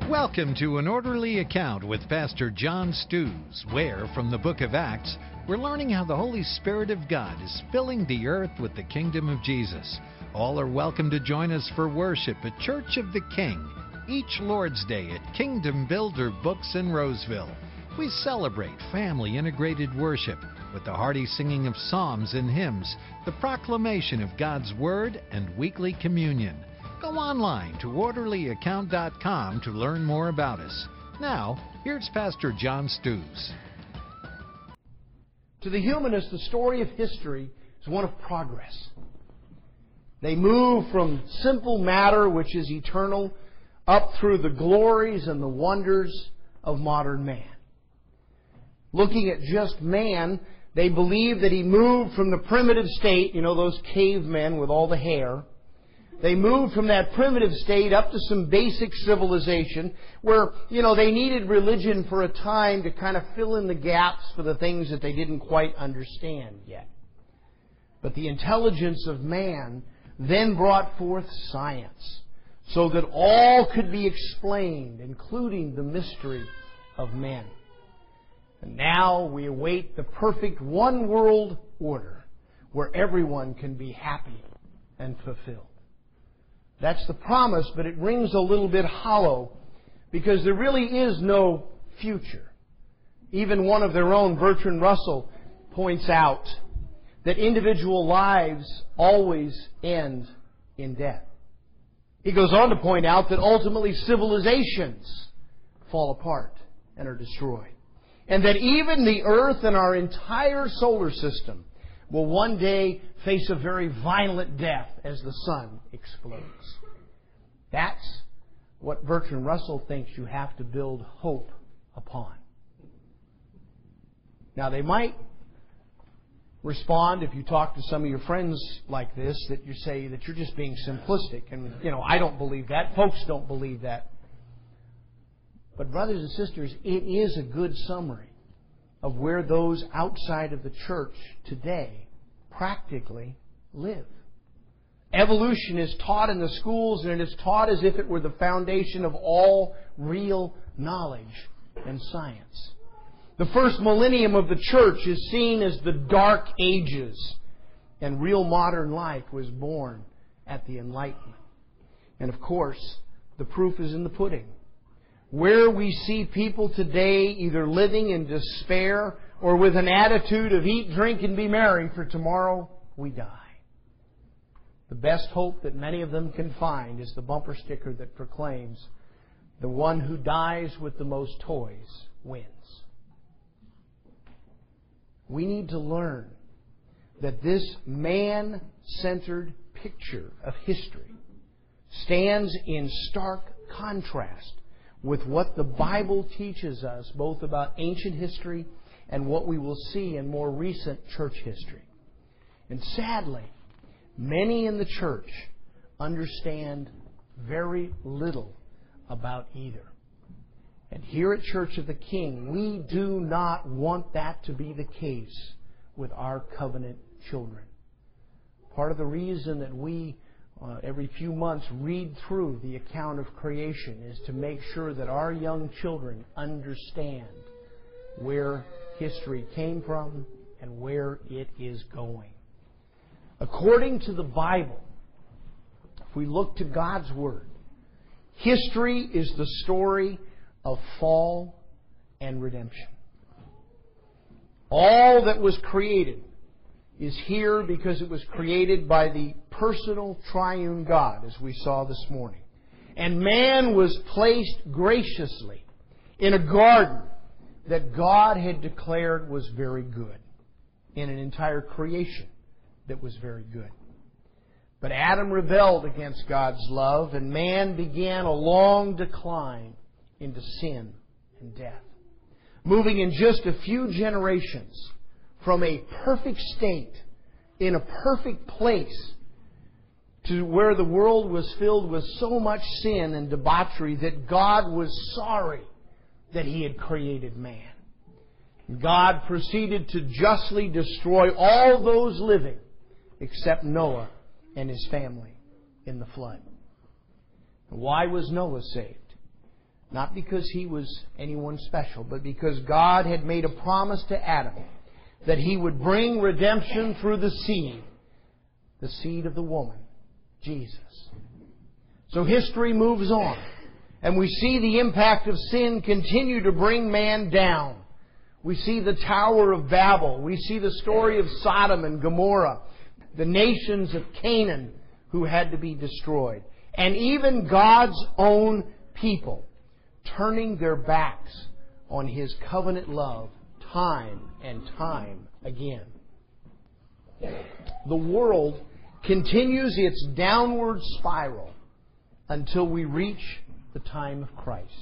Welcome to An Orderly Account with Pastor John Stews, where, from the book of Acts, we're learning how the Holy Spirit of God is filling the earth with the kingdom of Jesus. All are welcome to join us for worship at Church of the King, each Lord's Day at Kingdom Builder Books in Roseville. We celebrate family-integrated worship with the hearty singing of psalms and hymns, the proclamation of God's Word, and weekly communion. Go online to orderlyaccount.com to learn more about us. Now, here's Pastor John Stews. To the humanist, the story of history is one of progress. They move from simple matter, which is eternal, up through the glories and the wonders of modern man. Looking at just man, they believe that he moved from the primitive state, those cavemen with all the hair. They moved from that primitive state up to some basic civilization where, they needed religion for a time to kind of fill in the gaps for the things that they didn't quite understand yet. But the intelligence of man then brought forth science so that all could be explained, including the mystery of men. And now we await the perfect one-world order where everyone can be happy and fulfilled. That's the promise, but it rings a little bit hollow because there really is no future. Even one of their own, Bertrand Russell, points out that individual lives always end in death. He goes on to point out that ultimately civilizations fall apart and are destroyed. And that even the Earth and our entire solar system will one day face a very violent death as the sun explodes. That's what Bertrand Russell thinks you have to build hope upon. Now, they might respond, if you talk to some of your friends like this, that you say that you're just being simplistic. And, I don't believe that. Folks don't believe that. But brothers and sisters, it is a good summary of where those outside of the church today practically live. Evolution is taught in the schools, and it is taught as if it were the foundation of all real knowledge and science. The first millennium of the church is seen as the Dark Ages, and real modern life was born at the Enlightenment. And of course, the proof is in the pudding. Where we see people today either living in despair or with an attitude of eat, drink, and be merry, for tomorrow we die. The best hope that many of them can find is the bumper sticker that proclaims, "The one who dies with the most toys wins." We need to learn that this man-centered picture of history stands in stark contrast with what the Bible teaches us, both about ancient history and what we will see in more recent church history. And sadly, many in the church understand very little about either. And here at Church of the King, we do not want that to be the case with our covenant children. Part of the reason that we every few months read through the account of creation is to make sure that our young children understand where history came from and where it is going. According to the Bible, if we look to God's Word, history is the story of fall and redemption. All that was created is here because it was created by the personal triune God, as we saw this morning. And man was placed graciously in a garden that God had declared was very good, in an entire creation that was very good. But Adam rebelled against God's love, and man began a long decline into sin and death, moving in just a few generations from a perfect state, in a perfect place, to where the world was filled with so much sin and debauchery that God was sorry that He had created man. God proceeded to justly destroy all those living except Noah and his family in the flood. Why was Noah saved? Not because he was anyone special, but because God had made a promise to Adam that He would bring redemption through the seed of the woman, Jesus. So history moves on, and we see the impact of sin continue to bring man down. We see the Tower of Babel. We see the story of Sodom and Gomorrah, the nations of Canaan who had to be destroyed, and even God's own people turning their backs on His covenant love time and time again. The world continues its downward spiral until we reach the time of Christ.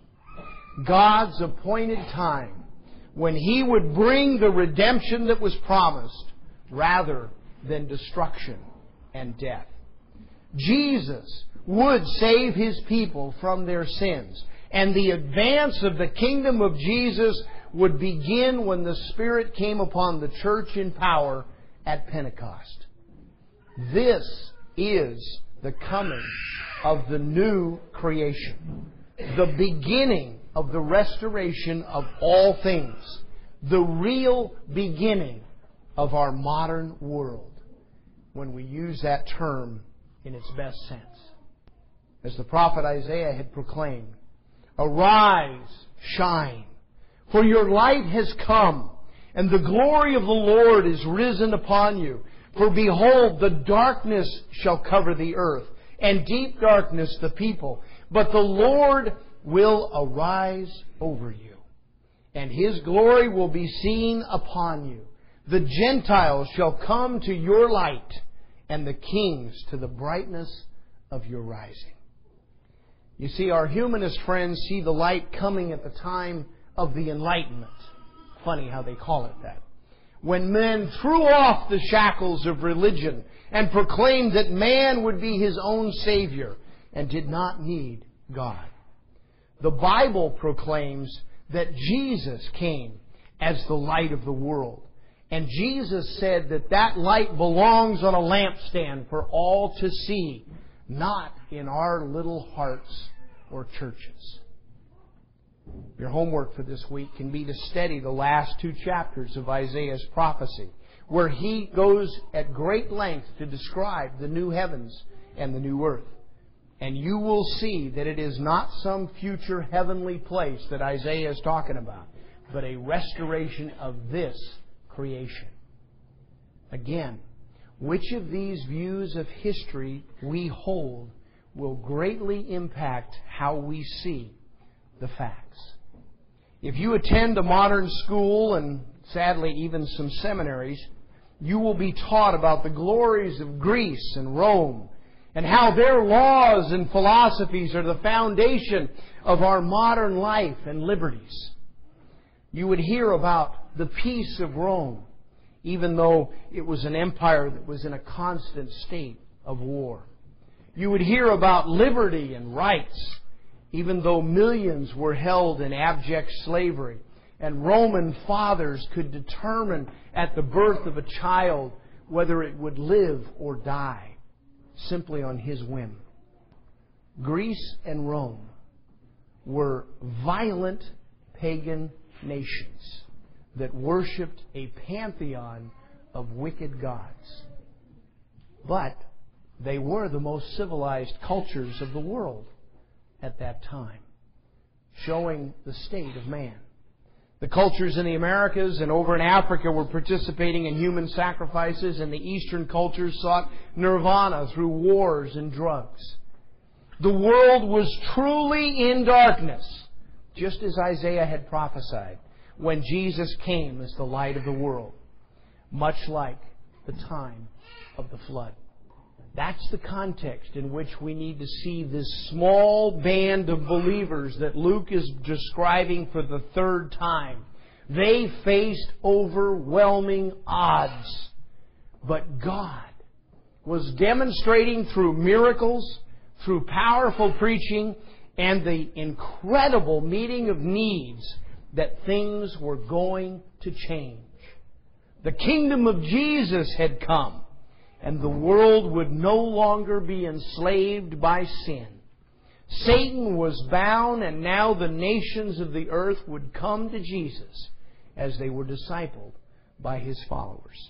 God's appointed time when He would bring the redemption that was promised rather than destruction and death. Jesus would save His people from their sins, and the advance of the kingdom of Jesus would begin when the Spirit came upon the church in power at Pentecost. This is the coming of the new creation, the beginning of the restoration of all things, the real beginning of our modern world, when we use that term in its best sense. As the prophet Isaiah had proclaimed, "Arise, shine, for your light has come, and the glory of the Lord is risen upon you. For behold, the darkness shall cover the earth, and deep darkness the people. But the Lord will arise over you, and His glory will be seen upon you. The Gentiles shall come to your light, and the kings to the brightness of your rising." You see, our humanist friends see the light coming at the time of the Enlightenment. Funny how they call it that. When men threw off the shackles of religion and proclaimed that man would be his own Savior and did not need God. The Bible proclaims that Jesus came as the light of the world. And Jesus said that that light belongs on a lampstand for all to see, not in our little hearts or churches. Your homework for this week can be to study the last 2 chapters of Isaiah's prophecy, where he goes at great length to describe the new heavens and the new earth. And you will see that it is not some future heavenly place that Isaiah is talking about, but a restoration of this creation. Again, which of these views of history we hold will greatly impact how we see the facts. If you attend a modern school, and sadly even some seminaries, you will be taught about the glories of Greece and Rome, and how their laws and philosophies are the foundation of our modern life and liberties. You would hear about the peace of Rome, even though it was an empire that was in a constant state of war. You would hear about liberty and rights, even though millions were held in abject slavery, and Roman fathers could determine at the birth of a child whether it would live or die, simply on his whim. Greece and Rome were violent pagan nations that worshipped a pantheon of wicked gods. But they were the most civilized cultures of the world at that time, showing the state of man. The cultures in the Americas and over in Africa were participating in human sacrifices, and the Eastern cultures sought nirvana through wars and drugs. The world was truly in darkness, just as Isaiah had prophesied, when Jesus came as the light of the world, much like the time of the flood. That's the context in which we need to see this small band of believers that Luke is describing for the 3rd time. They faced overwhelming odds. But God was demonstrating through miracles, through powerful preaching, and the incredible meeting of needs that things were going to change. The kingdom of Jesus had come, and the world would no longer be enslaved by sin. Satan was bound, and now the nations of the earth would come to Jesus as they were discipled by His followers.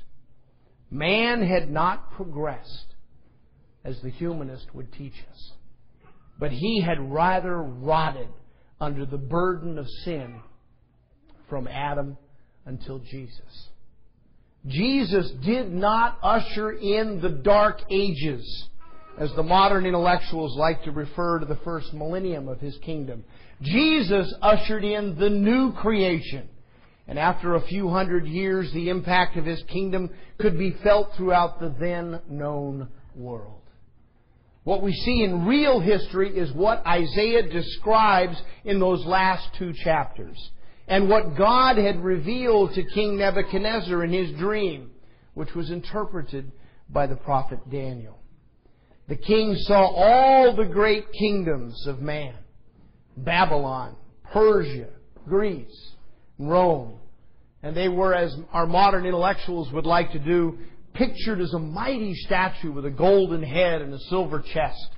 Man had not progressed as the humanist would teach us, but he had rather rotted under the burden of sin from Adam until Jesus. Jesus did not usher in the Dark Ages, as the modern intellectuals like to refer to the first millennium of His kingdom. Jesus ushered in the new creation. And after a few hundred years, the impact of His kingdom could be felt throughout the then known world. What we see in real history is what Isaiah describes in those last 2 chapters, and what God had revealed to King Nebuchadnezzar in his dream, which was interpreted by the prophet Daniel. The king saw all the great kingdoms of man: Babylon, Persia, Greece, Rome. And they were, as our modern intellectuals would like to do, pictured as a mighty statue with a golden head and a silver chest.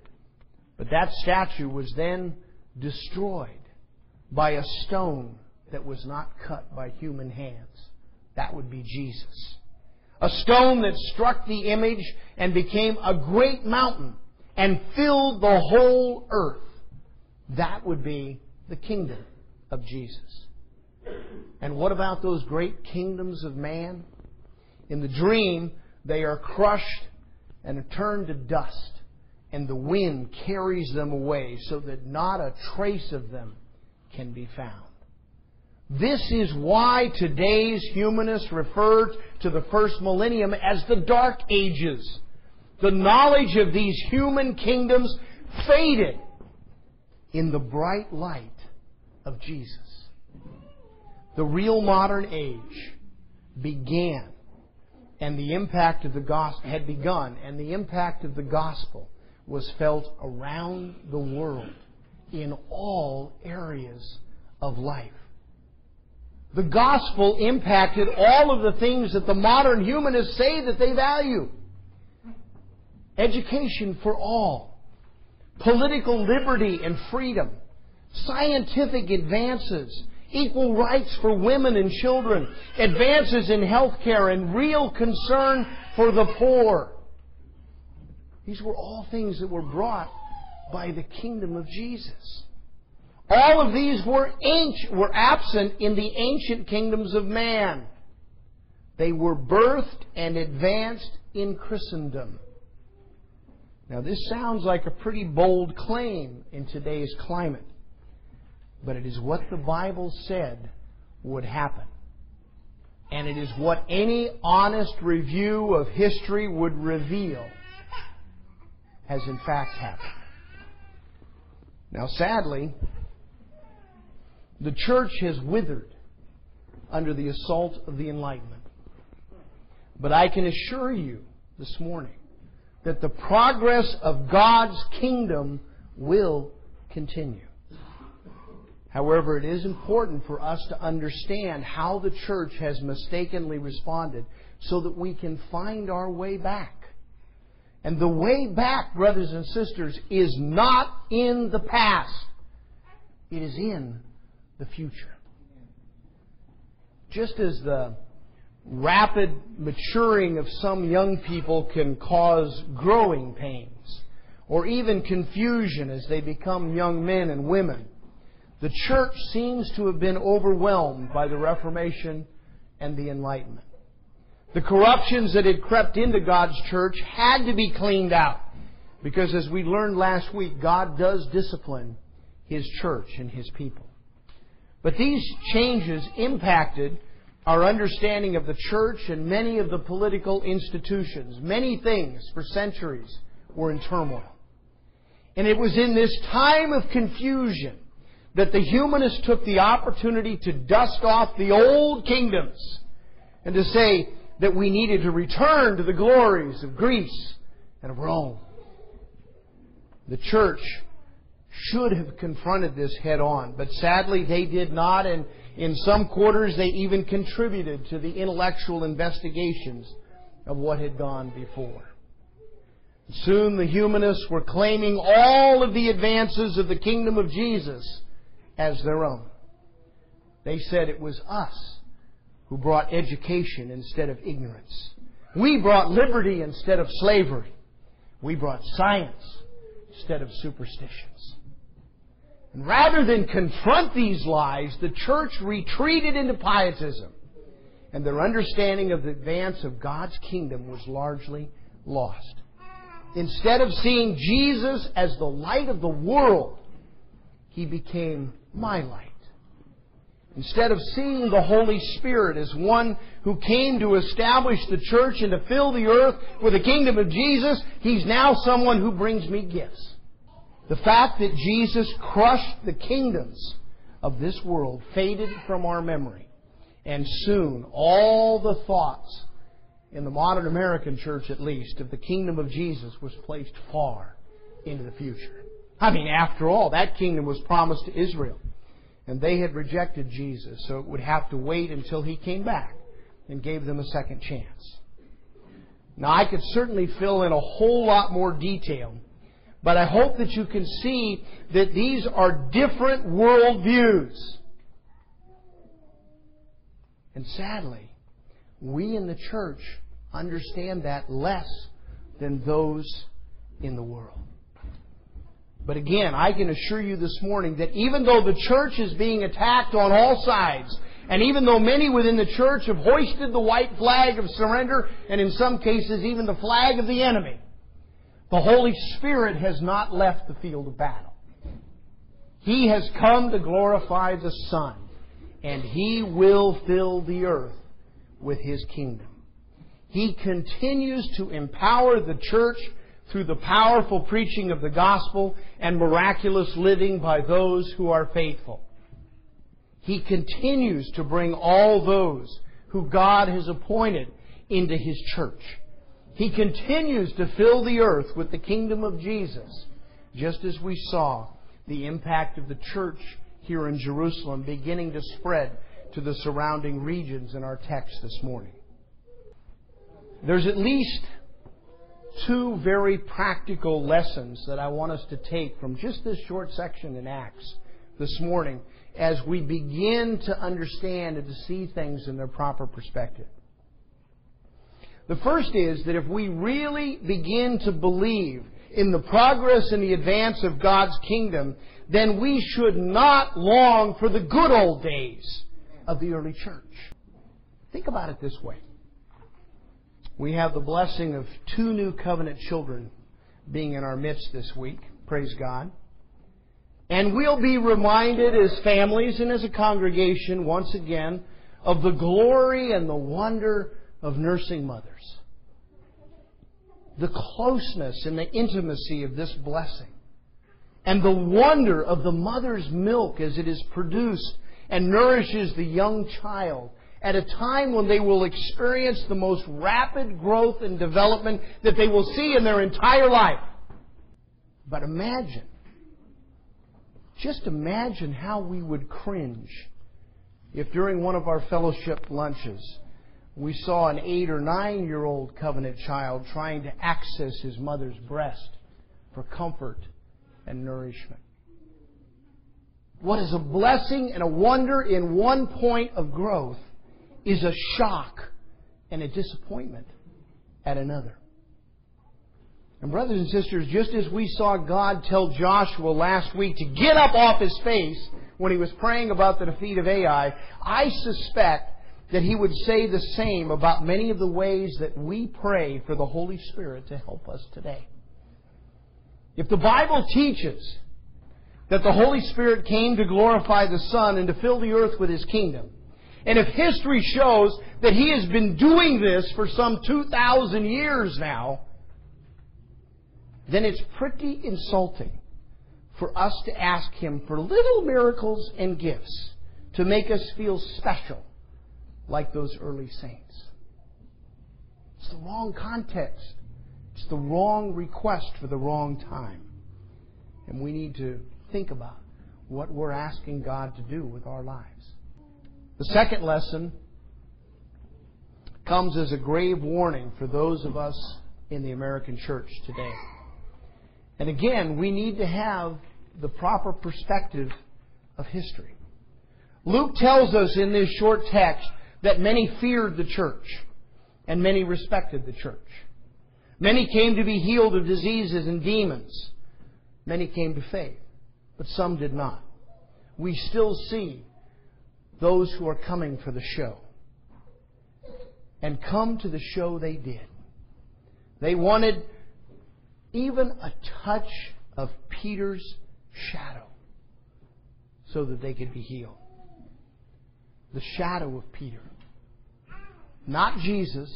But that statue was then destroyed by a stone that was not cut by human hands. That would be Jesus. A stone that struck the image and became a great mountain and filled the whole earth. That would be the kingdom of Jesus. And what about those great kingdoms of man? In the dream, they are crushed and turned to dust, and the wind carries them away so that not a trace of them can be found. This is why today's humanists refer to the first millennium as the Dark Ages. The knowledge of these human kingdoms faded in the bright light of Jesus. The real modern age began, and the impact of the gospel had begun, and the impact of the gospel was felt around the world in all areas of life. The gospel impacted all of the things that the modern humanists say that they value. Education for all, political liberty and freedom, scientific advances, equal rights for women and children, advances in health care, and real concern for the poor. These were all things that were brought by the kingdom of Jesus. All of these were absent in the ancient kingdoms of man. They were birthed and advanced in Christendom. Now, this sounds like a pretty bold claim in today's climate, but it is what the Bible said would happen. And it is what any honest review of history would reveal has in fact happened. Now, sadly, the church has withered under the assault of the Enlightenment. But I can assure you this morning that the progress of God's kingdom will continue. However, it is important for us to understand how the church has mistakenly responded so that we can find our way back. And the way back, brothers and sisters, is not in the past. It is in the future. Just as the rapid maturing of some young people can cause growing pains or even confusion as they become young men and women, the church seems to have been overwhelmed by the Reformation and the Enlightenment. The corruptions that had crept into God's church had to be cleaned out because, as we learned last week, God does discipline His church and His people. But these changes impacted our understanding of the church and many of the political institutions. Many things for centuries were in turmoil. And it was in this time of confusion that the humanists took the opportunity to dust off the old kingdoms and to say that we needed to return to the glories of Greece and of Rome. The church should have confronted this head on, but sadly they did not, and in some quarters they even contributed to the intellectual investigations of what had gone before. Soon the humanists were claiming all of the advances of the kingdom of Jesus as their own. They said it was us who brought education instead of ignorance. We brought liberty instead of slavery. We brought science instead of superstitions. And rather than confront these lies, the church retreated into pietism. And their understanding of the advance of God's kingdom was largely lost. Instead of seeing Jesus as the light of the world, He became my light. Instead of seeing the Holy Spirit as one who came to establish the church and to fill the earth with the kingdom of Jesus, He's now someone who brings me gifts. The fact that Jesus crushed the kingdoms of this world faded from our memory. And soon all the thoughts, in the modern American church at least, of the kingdom of Jesus was placed far into the future. I mean, after all, that kingdom was promised to Israel. And they had rejected Jesus, so it would have to wait until He came back and gave them a second chance. Now, I could certainly fill in a whole lot more detail, but I hope that you can see that these are different worldviews. And sadly, we in the church understand that less than those in the world. But again, I can assure you this morning that even though the church is being attacked on all sides, and even though many within the church have hoisted the white flag of surrender, and in some cases even the flag of the enemy, the Holy Spirit has not left the field of battle. He has come to glorify the Son, and He will fill the earth with His kingdom. He continues to empower the church through the powerful preaching of the gospel and miraculous living by those who are faithful. He continues to bring all those who God has appointed into His church. He continues to fill the earth with the kingdom of Jesus, just as we saw the impact of the church here in Jerusalem beginning to spread to the surrounding regions in our text this morning. There's at least two very practical lessons that I want us to take from just this short section in Acts this morning as we begin to understand and to see things in their proper perspective. The first is that if we really begin to believe in the progress and the advance of God's kingdom, then we should not long for the good old days of the early church. Think about it this way. We have the blessing of 2 new covenant children being in our midst this week. Praise God. And we'll be reminded as families and as a congregation once again of the glory and the wonder of nursing mothers. The closeness and the intimacy of this blessing. And the wonder of the mother's milk as it is produced and nourishes the young child at a time when they will experience the most rapid growth and development that they will see in their entire life. But just imagine how we would cringe if during one of our fellowship lunches we saw an 8 or 9-year-old covenant child trying to access his mother's breast for comfort and nourishment. What is a blessing and a wonder in one point of growth is a shock and a disappointment at another. And brothers and sisters, just as we saw God tell Joshua last week to get up off his face when he was praying about the defeat of Ai, I suspect that He would say the same about many of the ways that we pray for the Holy Spirit to help us today. If the Bible teaches that the Holy Spirit came to glorify the Son and to fill the earth with His kingdom, and if history shows that He has been doing this for some 2,000 years now, then it's pretty insulting for us to ask Him for little miracles and gifts to make us feel special like those early saints. It's the wrong context. It's the wrong request for the wrong time. And we need to think about what we're asking God to do with our lives. The second lesson comes as a grave warning for those of us in the American church today. And again, we need to have the proper perspective of history. Luke tells us in this short text that many feared the church and many respected the church. Many came to be healed of diseases and demons. Many came to faith, but some did not. We still see those who are coming for the show. And come to the show they did. They wanted even a touch of Peter's shadow so that they could be healed. The shadow of Peter. Not Jesus.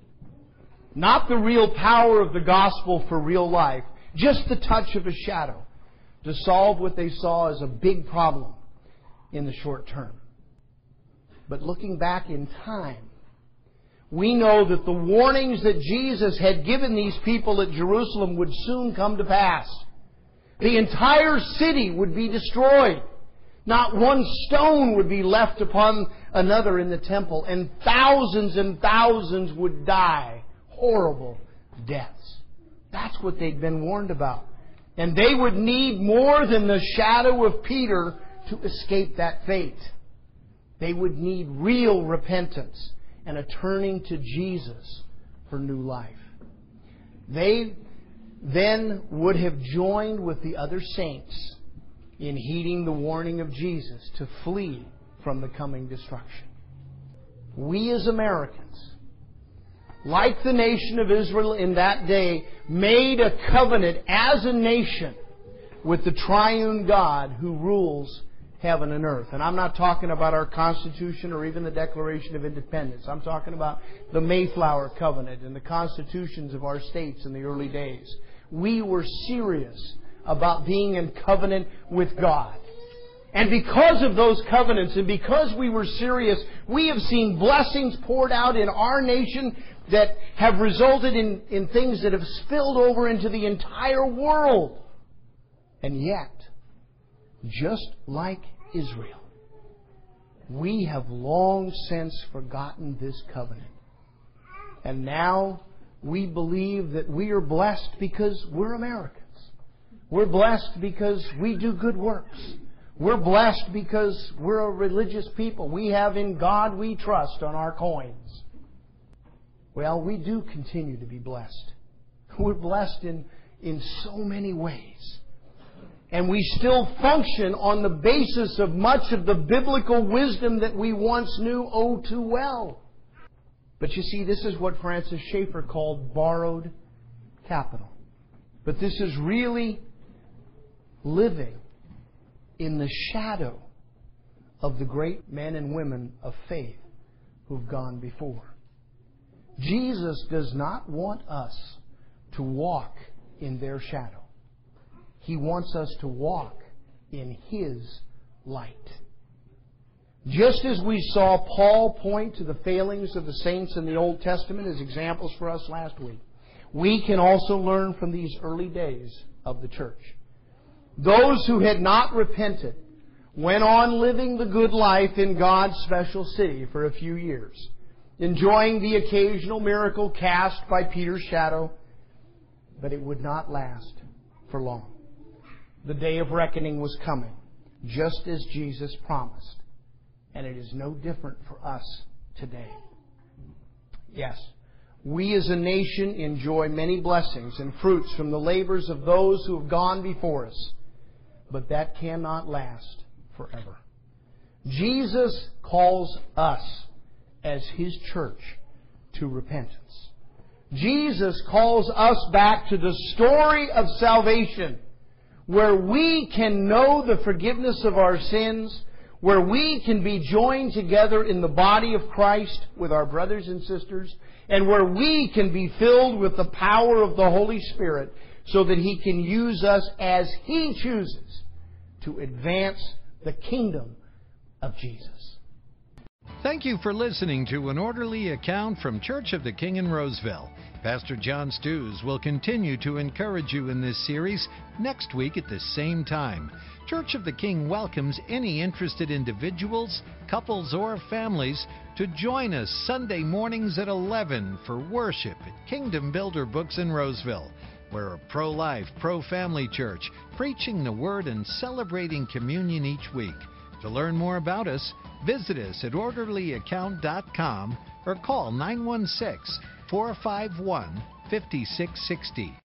Not the real power of the gospel for real life. Just the touch of a shadow to solve what they saw as a big problem in the short term. But looking back in time, we know that the warnings that Jesus had given these people at Jerusalem would soon come to pass. The entire city would be destroyed. Not one stone would be left upon another in the temple. And thousands would die horrible deaths. That's what they'd been warned about. And they would need more than the shadow of Peter to escape that fate. They would need real repentance and a turning to Jesus for new life. They then would have joined with the other saints in heeding the warning of Jesus to flee from the coming destruction. We as Americans, like the nation of Israel in that day, made a covenant as a nation with the triune God who rules heaven and earth. And I'm not talking about our Constitution or even the Declaration of Independence. I'm talking about the Mayflower Covenant and the constitutions of our states in the early days. We were serious about being in covenant with God. And because of those covenants and because we were serious, we have seen blessings poured out in our nation that have resulted in things that have spilled over into the entire world. And yet, just like Israel, we have long since forgotten this covenant. And now we believe that we are blessed because we're Americans. We're blessed because we do good works. We're blessed because we're a religious people. We have in God we trust on our coins. Well, we do continue to be blessed. We're blessed in so many ways. And we still function on the basis of much of the biblical wisdom that we once knew oh too well. But you see, this is what Francis Schaeffer called borrowed capital. But this is really living in the shadow of the great men and women of faith who've gone before. Jesus does not want us to walk in their shadow. He wants us to walk in His light. Just as we saw Paul point to the failings of the saints in the Old Testament as examples for us last week, we can also learn from these early days of the church. Those who had not repented went on living the good life in God's special city for a few years, enjoying the occasional miracle cast by Peter's shadow, but it would not last for long. The day of reckoning was coming, just as Jesus promised. And it is no different for us today. Yes, we as a nation enjoy many blessings and fruits from the labors of those who have gone before us. But that cannot last forever. Jesus calls us as His church to repentance. Jesus calls us back to the story of salvation, where we can know the forgiveness of our sins, where we can be joined together in the body of Christ with our brothers and sisters, and where we can be filled with the power of the Holy Spirit so that He can use us as He chooses to advance the kingdom of Jesus. Thank you for listening to An Orderly Account from Church of the King in Roseville. Pastor John Stews will continue to encourage you in this series next week at the same time. Church of the King welcomes any interested individuals, couples, or families to join us Sunday mornings at 11 for worship at Kingdom Builder Books in Roseville. We're a pro-life, pro-family church, preaching the Word and celebrating communion each week. To learn more about us, visit us at orderlyaccount.com or call 916-451-5660.